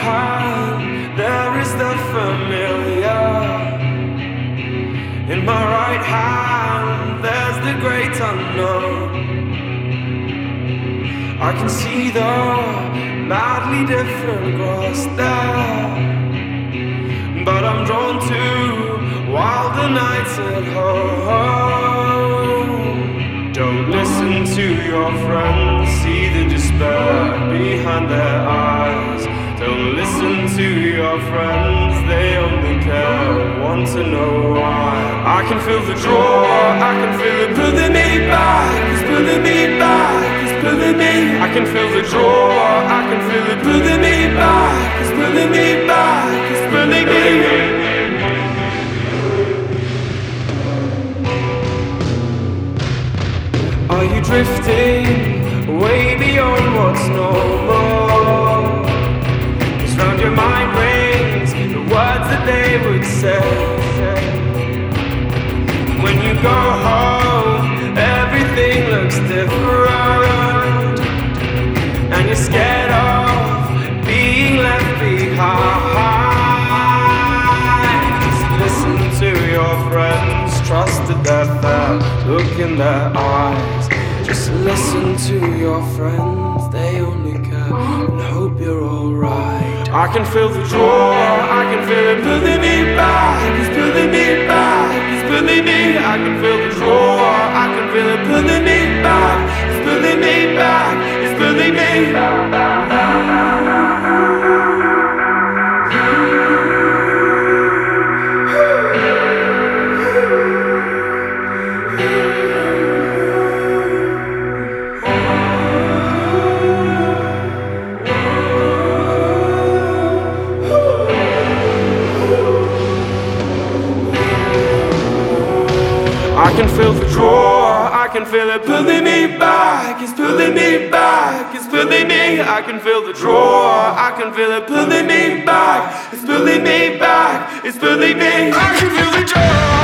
hand, there is the familiar. In my right hand, there's the great unknown. I can see the madly different grass there, but I'm drawn to wilder nights at home. Don't listen to your friends, see the despair behind their eyes. Don't listen to your friends, they only care, want to know why. I can feel the draw, I can feel it pulling me back. It's pulling me back, it's pulling me. I can feel the draw, I can feel it pulling me back. It's pulling me back, it's pulling me. Are you drifting way beyond what's normal? Cause round your mind rings the words that they would say. When you go home, everything looks different, and you're scared of being left behind. Just listen to your friends, trust that they're there, look in their eyes. Just listen to your friends, they only care and hope you're alright. I can feel the draw, I can feel it pulling me back. It's pulling me back, it's pulling me. I can feel the draw, I can feel it pulling me back. It's pulling me back, it's pulling me. I can feel the draw, I can feel it pulling me back. It's pulling me back, it's pulling me. I can feel the draw, I can feel it pulling me back. It's pulling me back, it's pulling me. I can feel the draw.